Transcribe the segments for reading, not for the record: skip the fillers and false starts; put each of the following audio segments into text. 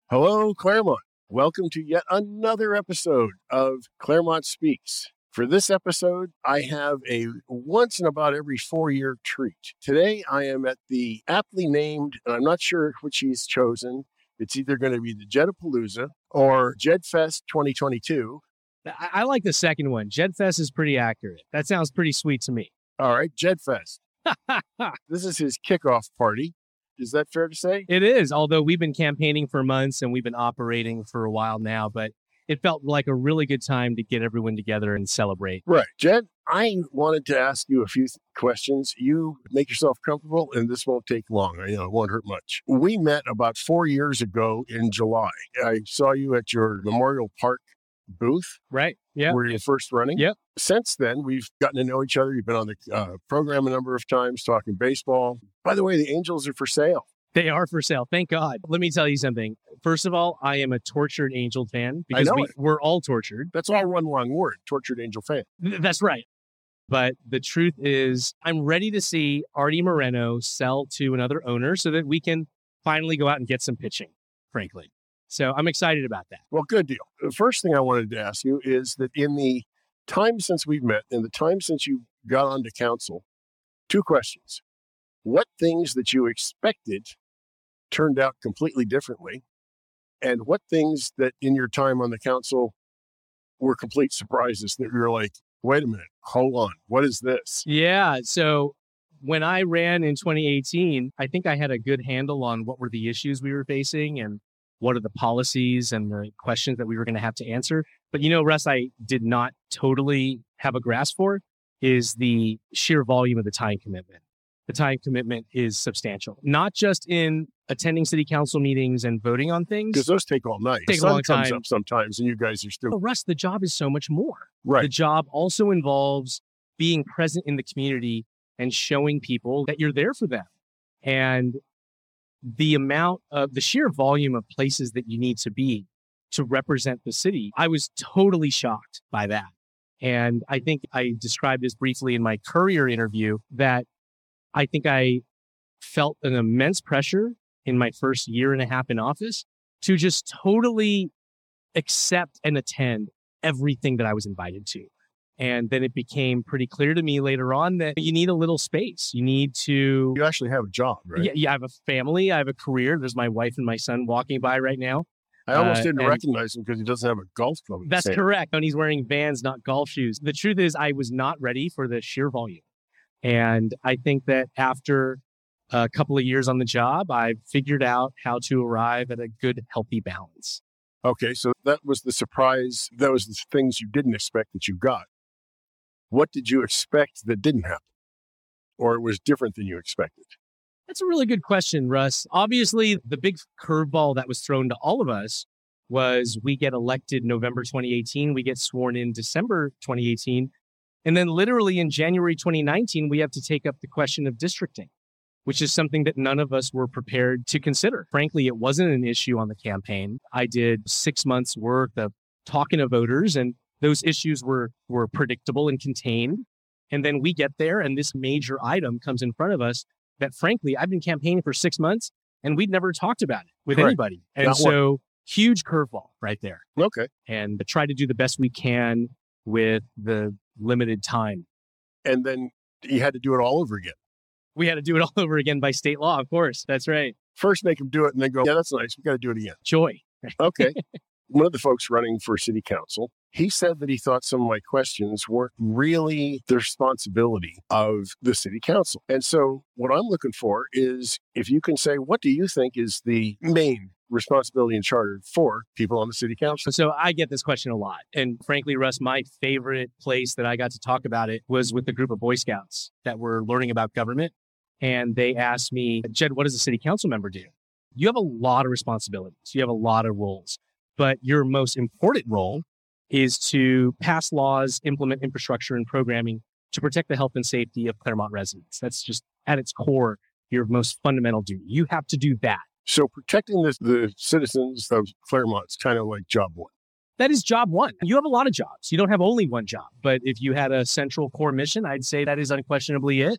Hello, Claremont. Welcome to yet another episode of Claremont Speaks. For this episode, I have a once in about every 4-year treat. Today, I am at the aptly named, and I'm not sure which he's chosen. It's either going to be the Jedapalooza or JedFest 2022. I like the second one. JedFest is pretty accurate. That sounds pretty sweet to me. All right, JedFest. This is his kickoff party. Is that fair to say? It is, although we've been campaigning for months and we've been operating for a while now, but it felt like a really good time to get everyone together and celebrate. Right. Jed, I wanted to ask you a few questions. You make yourself comfortable, and this won't take long. I know it won't hurt much. We met about 4 years ago in July. I saw you at your Memorial Park booth. Right. Yeah. Where you're first running. Yep. Since then, we've gotten to know each other. You've been on the program a number of times talking baseball. By the way, the Angels are for sale. They are for sale. Thank God. Let me tell you something. First of all, I am a tortured Angel fan because we're all tortured. That's all one long word, tortured Angel fan. That's right. But the truth is, I'm ready to see Artie Moreno sell to another owner so that we can finally go out and get some pitching, frankly. So I'm excited about that. Well, good deal. The first thing I wanted to ask you is that in the time since we've met, in the time since you got onto council, 2 questions. What things that you expected turned out completely differently? And what things that in your time on the council were complete surprises that you were like, wait a minute, hold on, what is this? Yeah. So when I ran in 2018, I think I had a good handle on what were the issues we were facing and what are the policies and the questions that we were going to have to answer. But, Russ, I did not totally have a grasp for is the sheer volume of the time commitment. The time commitment is substantial, not just in attending city council meetings and voting on things. Because those take all night. Take a long time. Comes up sometimes and you guys are still... But Russ, the job is so much more. Right. The job also involves being present in the community and showing people that you're there for them. And the amount of the sheer volume of places that you need to be to represent the city, I was totally shocked by that. And I think I described this briefly in my Courier interview that I think I felt an immense pressure in my first year and a half in office to just totally accept and attend everything that I was invited to. And then it became pretty clear to me later on that you need a little space. You need to... You actually have a job, right? Yeah, I have a family. I have a career. There's my wife and my son walking by right now. I almost didn't recognize him because he doesn't have a golf club. That's correct. And he's wearing Vans, not golf shoes. The truth is I was not ready for the sheer volume. And I think that after a couple of years on the job, I figured out how to arrive at a good, healthy balance. Okay, so that was the surprise. That was the things you didn't expect that you got. What did you expect that didn't happen? Or it was different than you expected? That's a really good question, Russ. Obviously, the big curveball that was thrown to all of us was we get elected November 2018. We get sworn in December 2018. And then literally in January 2019, we have to take up the question of districting, which is something that none of us were prepared to consider. Frankly, it wasn't an issue on the campaign. I did 6 months worth of talking to voters, and those issues were predictable and contained. And then we get there, and this major item comes in front of us that, frankly, I've been campaigning for 6 months, and we'd never talked about it with anybody. And so huge curveball right there. Okay. And try to do the best we can with the limited time. And then you had to do it all over again. We had to do it all over again by state law, of course. That's right. First make them do it and then go, yeah, that's nice. We got to do it again. Joy. Okay. One of the folks running for city council, he said that he thought some of my questions weren't really the responsibility of the city council. And so what I'm looking for is if you can say, what do you think is the main responsibility and charter for people on the city council? So I get this question a lot. And frankly, Russ, my favorite place that I got to talk about it was with the group of Boy Scouts that were learning about government. And they asked me, Jed, what does a city council member do? You have a lot of responsibilities. You have a lot of roles. But your most important role is to pass laws, implement infrastructure and programming to protect the health and safety of Claremont residents. That's just at its core, your most fundamental duty. You have to do that. So protecting the citizens of Claremont is kind of like job one. That is job one. You have a lot of jobs. You don't have only one job. But if you had a central core mission, I'd say that is unquestionably it.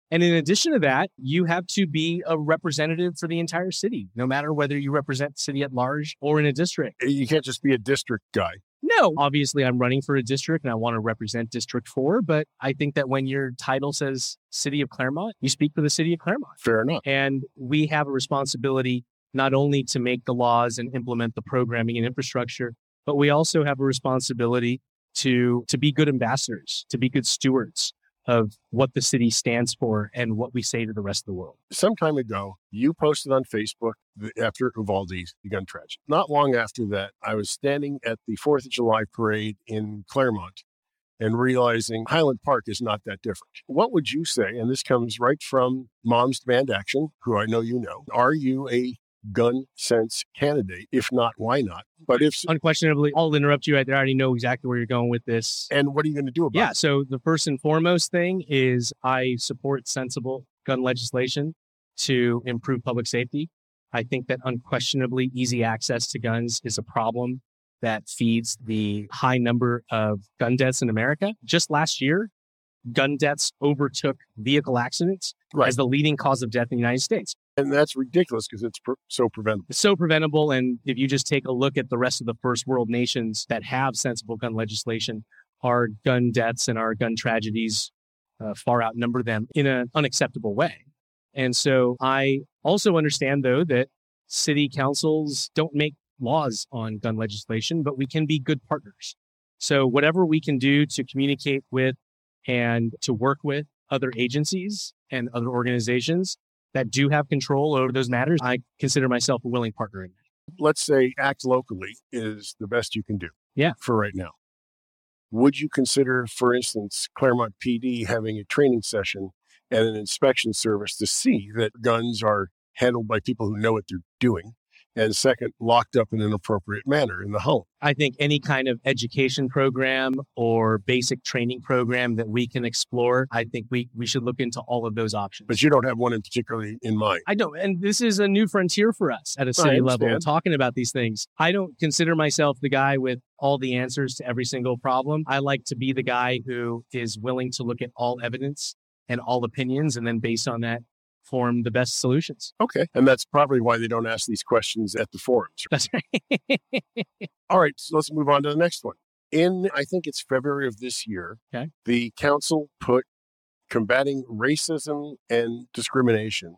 And in addition to that, you have to be a representative for the entire city, no matter whether you represent the city at large or in a district. You can't just be a district guy. No, obviously I'm running for a district and I want to represent District 4, but I think that when your title says City of Claremont, you speak for the City of Claremont. Fair enough. And we have a responsibility not only to make the laws and implement the programming and infrastructure, but we also have a responsibility to be good ambassadors, to be good stewards of what the city stands for and what we say to the rest of the world. Some time ago, you posted on Facebook after Uvalde's gun tragedy. Not long after that, I was standing at the 4th of July parade in Claremont and realizing Highland Park is not that different. What would you say, and this comes right from Moms Demand Action, who I know you know, are you a gun sense candidate? If not, why not? But if unquestionably, I'll interrupt you right there. I already know exactly where you're going with this. And what are you going to do about it? So the first and foremost thing is I support sensible gun legislation to improve public safety. I think that unquestionably easy access to guns is a problem that feeds the high number of gun deaths in America. Just last year, gun deaths overtook vehicle accidents as the leading cause of death in the United States. And that's ridiculous because it's so preventable. It's so preventable. And if you just take a look at the rest of the first world nations that have sensible gun legislation, our gun deaths and our gun tragedies far outnumber them in an unacceptable way. And so I also understand, though, that city councils don't make laws on gun legislation, but we can be good partners. So whatever we can do to communicate with and to work with other agencies and other organizations that do have control over those matters, I consider myself a willing partner in that. Let's say act locally is the best you can do for right now. Would you consider, for instance, Claremont PD having a training session and an inspection service to see that guns are handled by people who know what they're doing? And second, locked up in an appropriate manner in the home. I think any kind of education program or basic training program that we can explore, I think we should look into all of those options. But you don't have one in particularly in mind. I don't. And this is a new frontier for us at a city level, talking about these things. I don't consider myself the guy with all the answers to every single problem. I like to be the guy who is willing to look at all evidence and all opinions, and then based on that, form the best solutions. Okay. And that's probably why they don't ask these questions at the forums. That's right. All right. So let's move on to the next one. In, I think it's February of this year, the council put combating racism and discrimination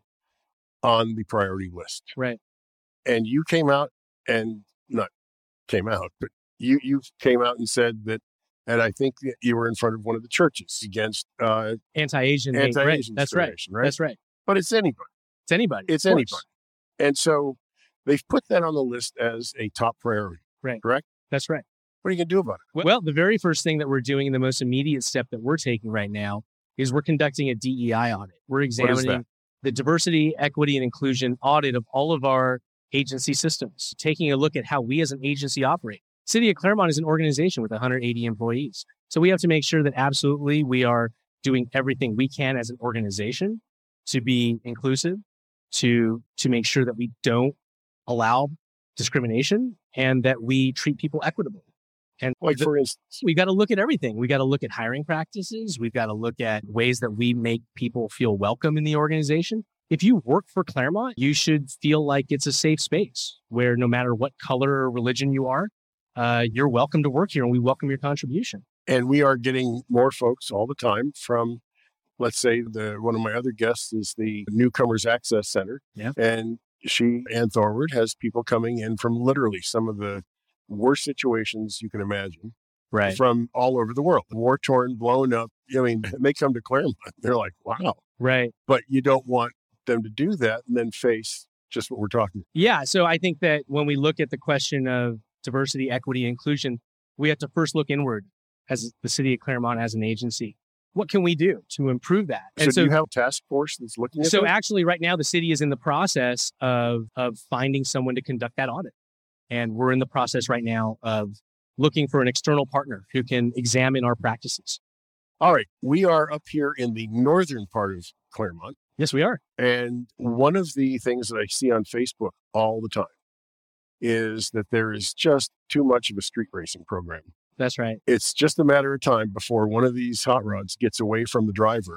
on the priority list. Right. And you came out and not came out, but you came out and said that, and I think that you were in front of one of the churches against anti-Asian That's right. That's right. But it's anybody. It's anybody. It's anybody. And so they've put that on the list as a top priority. Right. Correct? That's right. What are you going to do about it? Well, the very first thing that we're doing, and the most immediate step that we're taking right now, is we're conducting a DEI audit. We're examining the diversity, equity, and inclusion audit of all of our agency systems, taking a look at how we as an agency operate. City of Claremont is an organization with 180 employees. So we have to make sure that absolutely we are doing everything we can as an organization to be inclusive, to make sure that we don't allow discrimination and that we treat people equitably. And for instance, we got to look at everything. We got to look at hiring practices. We've got to look at ways that we make people feel welcome in the organization. If you work for Claremont, you should feel like it's a safe space where no matter what color or religion you are, you're welcome to work here and we welcome your contribution. And we are getting more folks all the time from, let's say, one of my other guests is the Newcomers Access Center. Yeah. And Ann Thorward, has people coming in from literally some of the worst situations you can imagine. Right. From all over the world. War-torn, blown up. I mean, they come to Claremont. They're like, wow. Right. But you don't want them to do that and then face just what we're talking about. Yeah. So I think that when we look at the question of diversity, equity, and inclusion, we have to first look inward as the city of Claremont as an agency. What can we do to improve that? And so do you have a task force that's looking at that? So actually right now the city is in the process of finding someone to conduct that audit. And we're in the process right now of looking for an external partner who can examine our practices. All right. We are up here in the northern part of Claremont. Yes, we are. And one of the things that I see on Facebook all the time is that there is just too much of a street racing program. That's right. It's just a matter of time before one of these hot rods gets away from the driver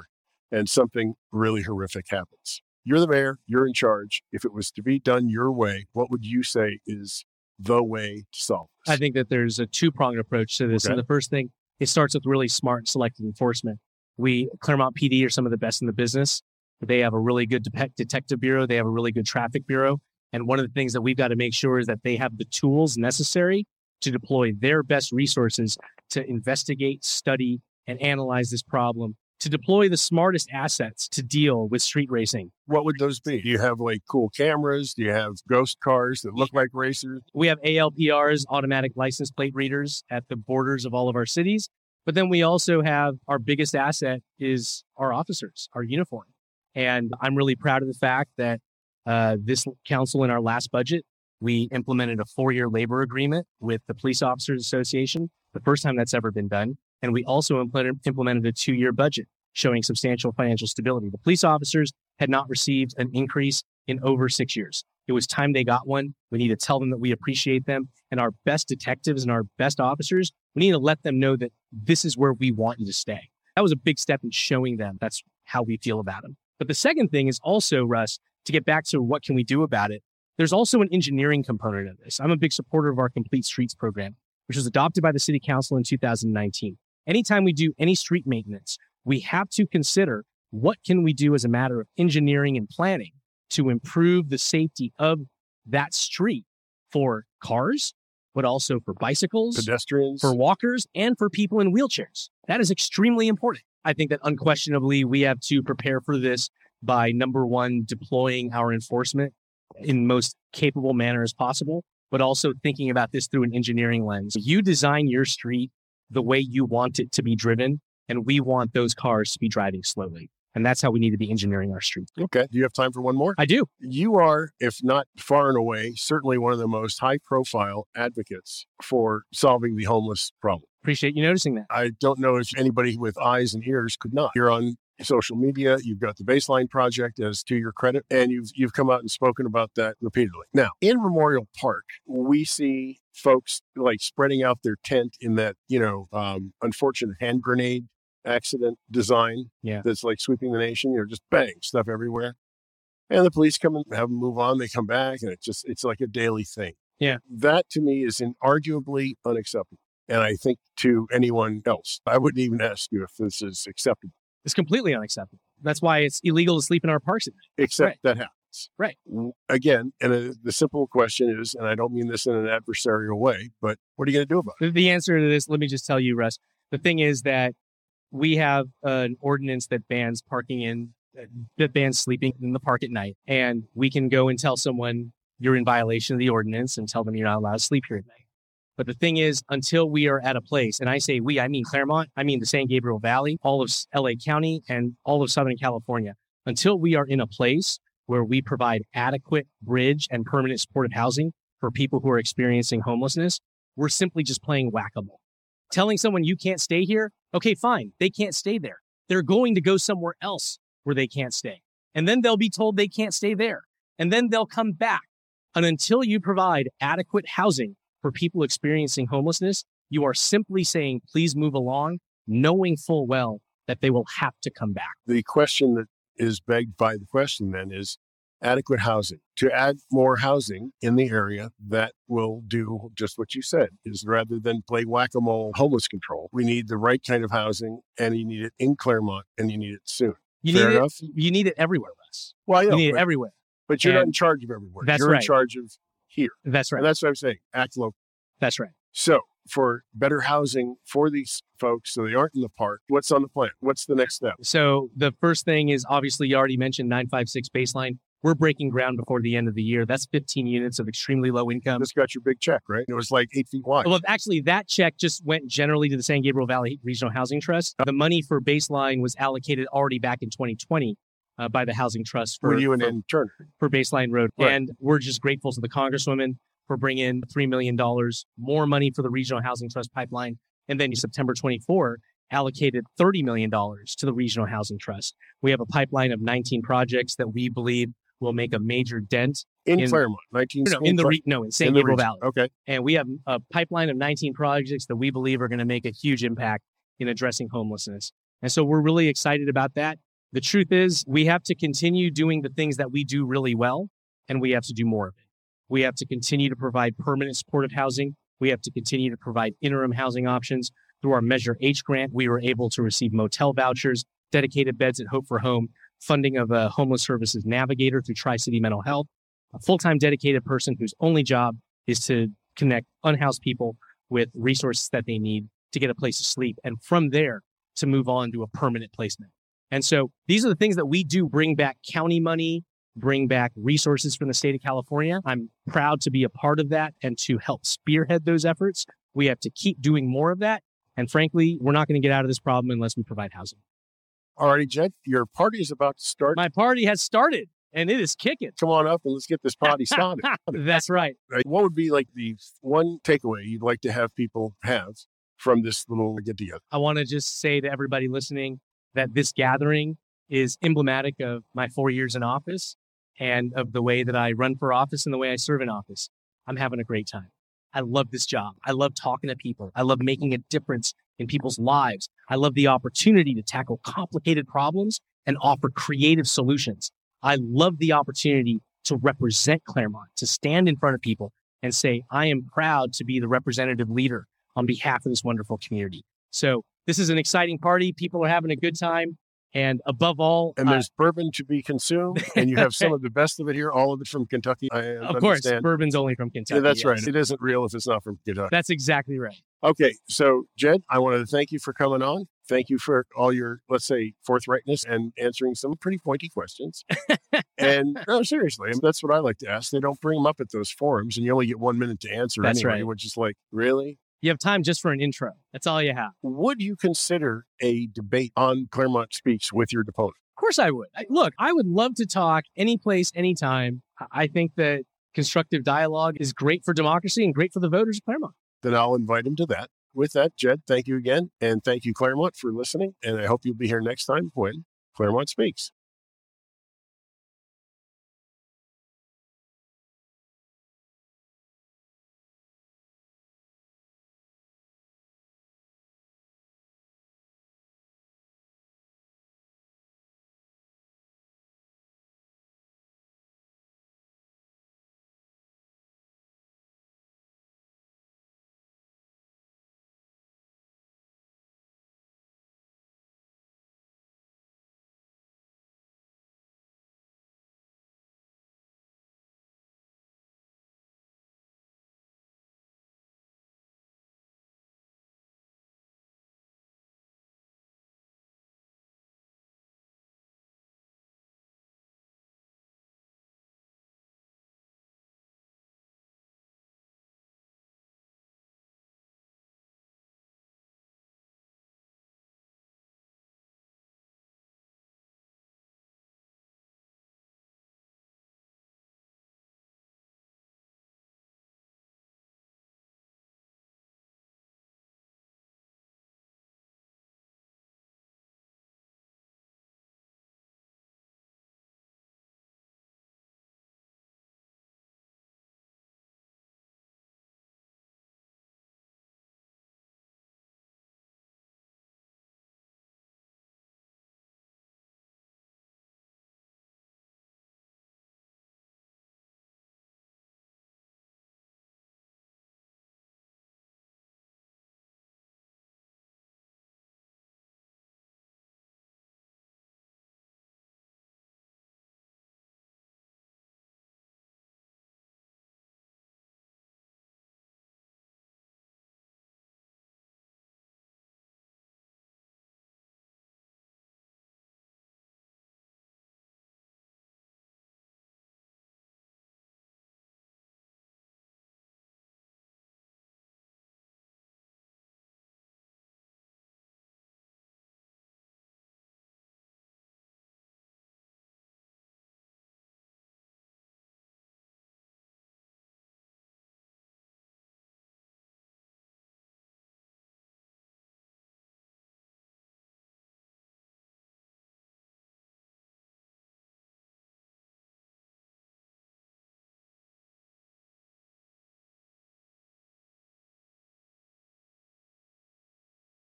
and something really horrific happens. You're the mayor, you're in charge. If it was to be done your way, what would you say is the way to solve this? I think that there's a two-pronged approach to this. Okay. And the first thing, it starts with really smart selective enforcement. Claremont PD are some of the best in the business. They have a really good detective bureau. They have a really good traffic bureau. And one of the things that we've got to make sure is that they have the tools necessary to deploy their best resources to investigate, study, and analyze this problem, to deploy the smartest assets to deal with street racing. What would those be? Do you have like cool cameras? Do you have ghost cars that look like racers? We have ALPRs, automatic license plate readers, at the borders of all of our cities. But then we also have our biggest asset is our officers, our uniform. And I'm really proud of the fact that this council in our last budget, we implemented a 4-year labor agreement with the Police Officers Association, the first time that's ever been done. And we also implemented a 2-year budget showing substantial financial stability. The police officers had not received an increase in over 6 years. It was time they got one. We need to tell them that we appreciate them. And our best detectives and our best officers, we need to let them know that this is where we want you to stay. That was a big step in showing them that's how we feel about them. But the second thing is also, Russ, to get back to what can we do about it, there's also an engineering component of this. I'm a big supporter of our Complete Streets program, which was adopted by the City Council in 2019. Anytime we do any street maintenance, we have to consider what can we do as a matter of engineering and planning to improve the safety of that street for cars, but also for bicycles, pedestrians, for walkers, and for people in wheelchairs. That is extremely important. I think that unquestionably we have to prepare for this by, number one, deploying our enforcement in most capable manner as possible, but also thinking about this through an engineering lens. You design your street the way you want it to be driven, and we want those cars to be driving slowly. And that's how we need to be engineering our street. Okay. Do you have time for one more? I do. You are, if not far and away, certainly one of the most high-profile advocates for solving the homeless problem. Appreciate you noticing that. I don't know if anybody with eyes and ears could not. You're on social media. You've got the Baseline Project, as to your credit, and you've come out and spoken about that repeatedly. Now, in Memorial Park, we see folks like spreading out their tent in that, unfortunate hand grenade accident design that's like sweeping the nation, just bang, stuff everywhere. And the police come and have them move on. They come back and it's like a daily thing. Yeah. That to me is inarguably unacceptable. And I think to anyone else, I wouldn't even ask you if this is acceptable. It's completely unacceptable. That's why it's illegal to sleep in our parks at night. Except that happens. Right. Again, and the simple question is, and I don't mean this in an adversarial way, but what are you going to do about it? The answer to this, let me just tell you, Russ, the thing is that we have an ordinance that bans sleeping in the park at night. And we can go and tell someone you're in violation of the ordinance and tell them you're not allowed to sleep here at night. But the thing is, until we are at a place, and I say we, I mean Claremont, I mean the San Gabriel Valley, all of LA County, and all of Southern California, until we are in a place where we provide adequate bridge and permanent supportive housing for people who are experiencing homelessness, we're simply just playing whack-a-mole. Telling someone you can't stay here, okay, fine, they can't stay there. They're going to go somewhere else where they can't stay. And then they'll be told they can't stay there. And then they'll come back. And until you provide adequate housing for people experiencing homelessness, you are simply saying, please move along, knowing full well that they will have to come back. The question that is begged by the question then is adequate housing. To add more housing in the area that will do just what you said, is rather than play whack-a-mole homeless control, we need the right kind of housing, and you need it in Claremont, and you need it soon. Fair enough? You need it everywhere, Russ. Well, you need it everywhere. But you're not in charge of everywhere. That's you're right. in charge of here. That's right. And that's what I'm saying. Act local. That's right. So for better housing for these folks so they aren't in the park, what's on the plan? What's the next step? So the first thing is, obviously, you already mentioned 956 Baseline. We're breaking ground before the end of the year. That's 15 units of extremely low income. Just got your big check, right? It was like 8 feet wide. Well, actually, that check just went generally to the San Gabriel Valley Regional Housing Trust. The money for Baseline was allocated already back in 2020 by the Housing Trust for Baseline Road. Right. And we're just grateful to the Congresswoman for bringing $3 million more money for the Regional Housing Trust pipeline. And then September 24 allocated $30 million to the Regional Housing Trust. We have a pipeline of 19 projects that we believe will make a major dent in Claremont, in San Gabriel Valley. Okay. And we have a pipeline of 19 projects that we believe are going to make a huge impact in addressing homelessness. And so we're really excited about that. The truth is, we have to continue doing the things that we do really well, and we have to do more of it. We have to continue to provide permanent supportive housing. We have to continue to provide interim housing options. Through our Measure H grant, we were able to receive motel vouchers, dedicated beds at Hope for Home, funding of a homeless services navigator through Tri-City Mental Health, a full-time dedicated person whose only job is to connect unhoused people with resources that they need to get a place to sleep, and from there to move on to a permanent placement. And so these are the things that we do: bring back county money, bring back resources from the state of California. I'm proud to be a part of that and to help spearhead those efforts. We have to keep doing more of that. And frankly, we're not going to get out of this problem unless we provide housing. All righty, Jed, your party is about to start. My party has started, and it is kicking. Come on up and let's get this party started. That's right. What would be like the one takeaway you'd like to have people have from this little get-together? I want to just say to everybody listening that this gathering is emblematic of my 4 years in office and of the way that I run for office and the way I serve in office. I'm having a great time. I love this job. I love talking to people. I love making a difference in people's lives. I love the opportunity to tackle complicated problems and offer creative solutions. I love the opportunity to represent Claremont, to stand in front of people and say, I am proud to be the representative leader on behalf of this wonderful community. So this is an exciting party. People are having a good time. And above all, and there's bourbon to be consumed, and you have some of the best of it here, all of it from Kentucky. Of course, bourbon's only from Kentucky. Yeah, that's right. It isn't real if it's not from Kentucky. That's exactly right. Okay, so Jed, I wanted to thank you for coming on. Thank you for all your, let's say, forthrightness and answering some pretty pointy questions. And no, seriously, that's what I like to ask. They don't bring them up at those forums, and you only get 1 minute to answer that's anyway, right. Which is like, really? You have time just for an intro. That's all you have. Would you consider a debate on Claremont Speaks with your opponent? Of course I would. Look, I would love to talk any place, anytime. I think that constructive dialogue is great for democracy and great for the voters of Claremont. Then I'll invite him to that. With that, Jed, thank you again. And thank you, Claremont, for listening. And I hope you'll be here next time when Claremont Speaks.